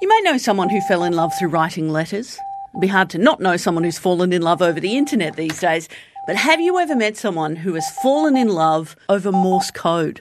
You may know someone who fell in love through writing letters. It'd be hard to not know someone who's fallen in love over the internet these days. But have you ever met someone who has fallen in love over Morse code?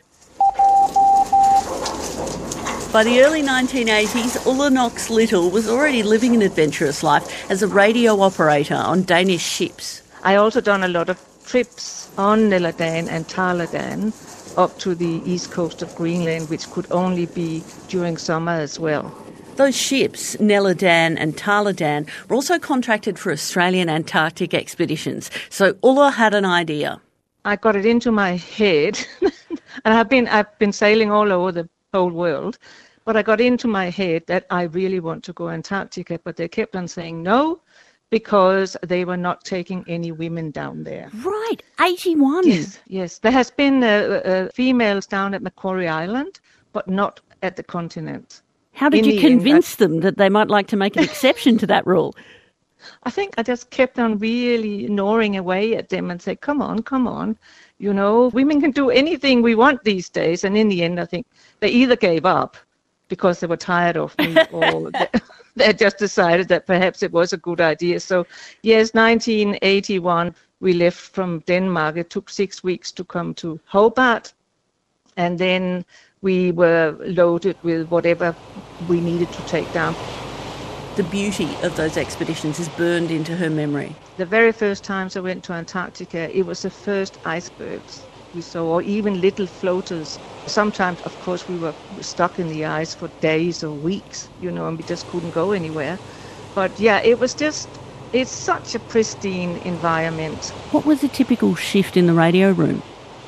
By the early 1980s, Ulla Knox Little was already living an adventurous life as a radio operator on Danish ships. I also done a lot of trips on Nella Dan and Tala Dan up to the east coast of Greenland, which could only be during summer as well. Those ships, Nella Dan and Tala Dan, were also contracted for Australian Antarctic expeditions. So Ulla had an idea. I got it into my head, and I've been sailing all over the whole world, but I got into my head that I really want to go Antarctica, but they kept on saying no, because they were not taking any women down there. Right, 81. Yes. There has been females down at Macquarie Island, but not at the continent. How did you convince them that they might like to make an exception to that rule? I think I just kept on really gnawing away at them and said, come on. You know, women can do anything we want these days. And in the end, I think they either gave up because they were tired of me or they just decided that perhaps it was a good idea. So, yes, 1981, we left from Denmark. It took 6 weeks to come to Hobart. And then we were loaded with whatever we needed to take down. The beauty of those expeditions is burned into her memory. The very first times I went to Antarctica, it was the first icebergs we saw, or even little floaters. Sometimes, of course, we were stuck in the ice for days or weeks, and we just couldn't go anywhere. But yeah, it's such a pristine environment. What was a typical shift in the radio room?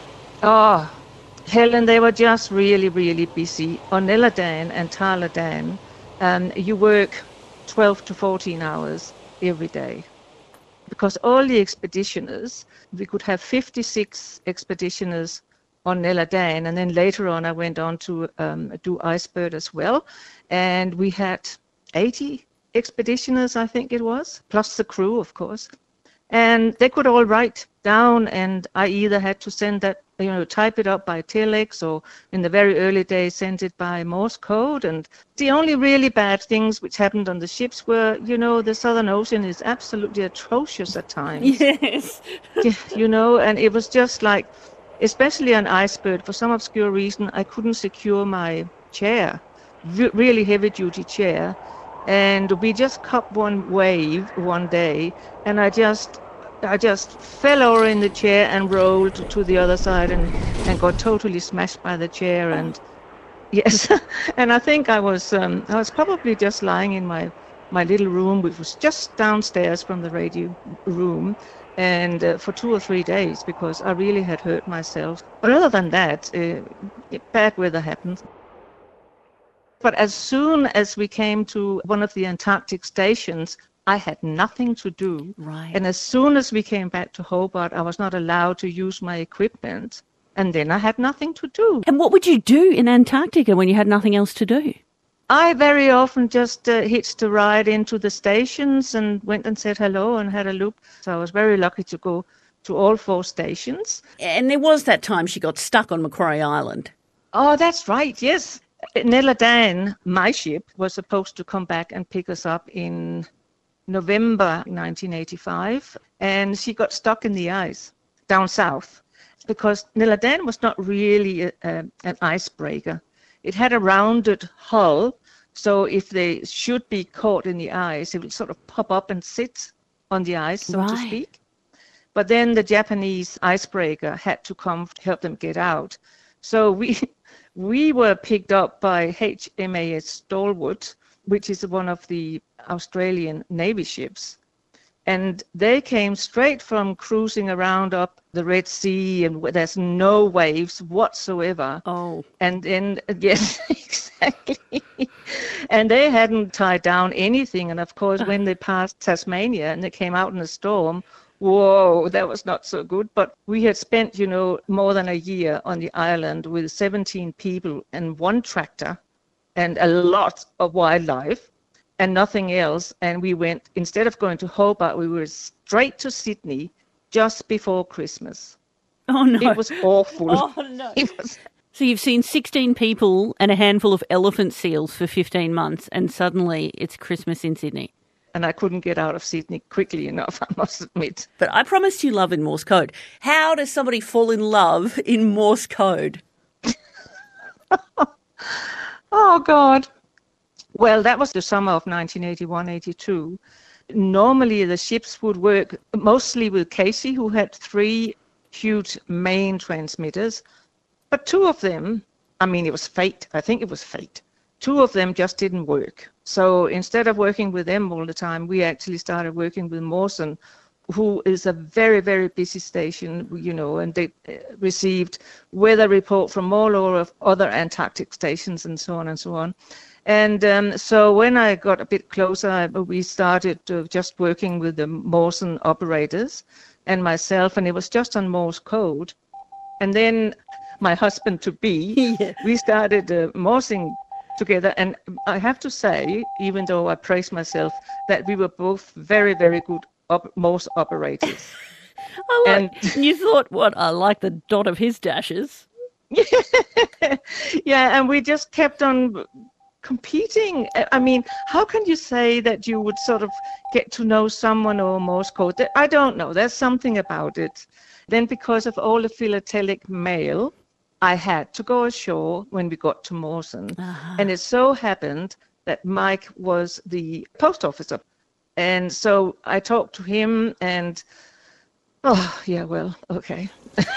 Oh, Helen, they were just really, really busy. On Nella Dan and Tala Dan, you work 12 to 14 hours every day. Because all the expeditioners, we could have 56 expeditioners on Nella Dan, and then later on I went on to do Icebird as well. And we had 80 expeditioners, I think it was, plus the crew, of course. And they could all write down, and I either had to send that, type it up by telex, or in the very early days send it by Morse code. And the only really bad things which happened on the ships were, the Southern Ocean is absolutely atrocious at times. Yes. And it was just like, especially on Icebird, for some obscure reason, I couldn't secure my chair, really heavy-duty chair. And we just caught one wave one day, and I just fell over in the chair and rolled to the other side and got totally smashed by the chair. And yes, and I think I was probably just lying in my little room, which was just downstairs from the radio room, and for 2 or 3 days, because I really had hurt myself. But other than that, bad weather happened. But as soon as we came to one of the Antarctic stations, I had nothing to do. Right. And as soon as we came back to Hobart, I was not allowed to use my equipment. And then I had nothing to do. And what would you do in Antarctica when you had nothing else to do? I very often just hitched a ride into the stations and went and said hello and had a look. So I was very lucky to go to all 4 stations. And there was that time she got stuck on Macquarie Island. Oh, that's right, yes. Nella Dan, my ship, was supposed to come back and pick us up in November 1985, and she got stuck in the ice down south because Nella Dan was not really an icebreaker. It had a rounded hull, so if they should be caught in the ice, it would sort of pop up and sit on the ice, so to speak. But then the Japanese icebreaker had to come to help them get out. So we were picked up by HMAS Stalwart, which is one of the Australian Navy ships. And they came straight from cruising around up the Red Sea, and there's no waves whatsoever. Oh. And then, yes, exactly. And they hadn't tied down anything. And of course, when they passed Tasmania and they came out in a storm, whoa, that was not so good. But we had spent, more than a year on the island with 17 people and 1 tractor and a lot of wildlife and nothing else. And we went, instead of going to Hobart, we were straight to Sydney just before Christmas. Oh, no. It was awful. Oh, no. So you've seen 16 people and a handful of elephant seals for 15 months, and suddenly it's Christmas in Sydney. And I couldn't get out of Sydney quickly enough, I must admit. But I promised you love in Morse code. How does somebody fall in love in Morse code? Oh, God. Well, that was the summer of 1981-82. Normally, the ships would work mostly with Casey, who had 3 huge main transmitters. But 2 of them, it was fate. I think it was fate. 2 of them just didn't work. So instead of working with them all the time, we actually started working with Mawson, who is a very, very busy station, and they received weather report from all over other Antarctic stations and so on and so on. And so when I got a bit closer, we started just working with the Mawson operators and myself, and it was just on Morse code. And then my husband-to-be, we started Morsing together. And I have to say, even though I praise myself, that we were both very, very good Morse operators. And you thought, what, I like the dot of his dashes. Yeah, and we just kept on competing. How can you say that you would sort of get to know someone or Morse code? I don't know. There's something about it. Then because of all the philatelic mail, I had to go ashore when we got to Mawson. Uh-huh. And it so happened that Mike was the post officer. And so I talked to him and, okay.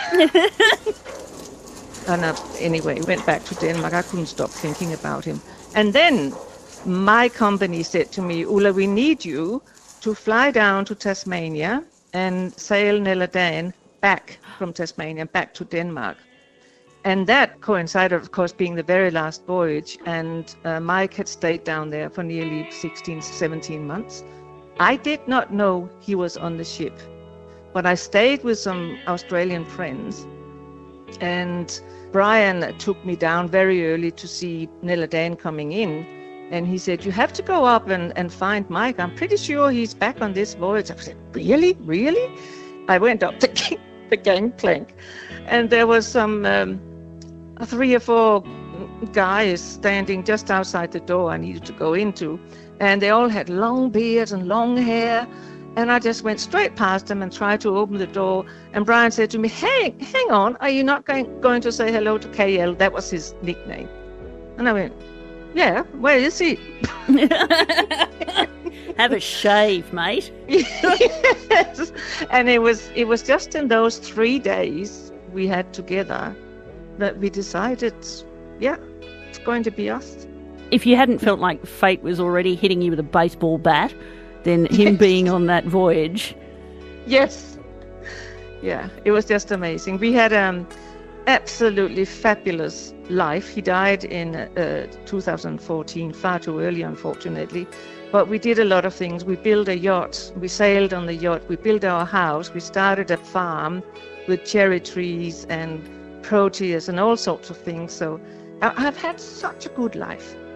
And anyway, went back to Denmark. I couldn't stop thinking about him. And then my company said to me, Ulla, we need you to fly down to Tasmania and sail Nella Dan back from Tasmania, back to Denmark. And that coincided, of course, being the very last voyage. And Mike had stayed down there for nearly 16, 17 months. I did not know he was on the ship. But I stayed with some Australian friends. And Brian took me down very early to see Nella Dan coming in. And he said, you have to go up and find Mike. I'm pretty sure he's back on this voyage. I said, really? Really? I went up the gangplank. And there was some 3 or 4 guys standing just outside the door I needed to go into. And they all had long beards and long hair. And I just went straight past them and tried to open the door. And Brian said to me, hang on, are you not going to say hello to KL? That was his nickname. And I went, yeah, where is he? Have a shave, mate. Yes. And it was just in those 3 days we had together that we decided, it's going to be us. If you hadn't felt like fate was already hitting you with a baseball bat, then him being on that voyage. Yes. Yeah, it was just amazing. We had absolutely fabulous life. He died in 2014, far too early, unfortunately. But we did a lot of things. We built a yacht. We sailed on the yacht. We built our house. We started a farm with cherry trees and proteas and all sorts of things. So I've had such a good life.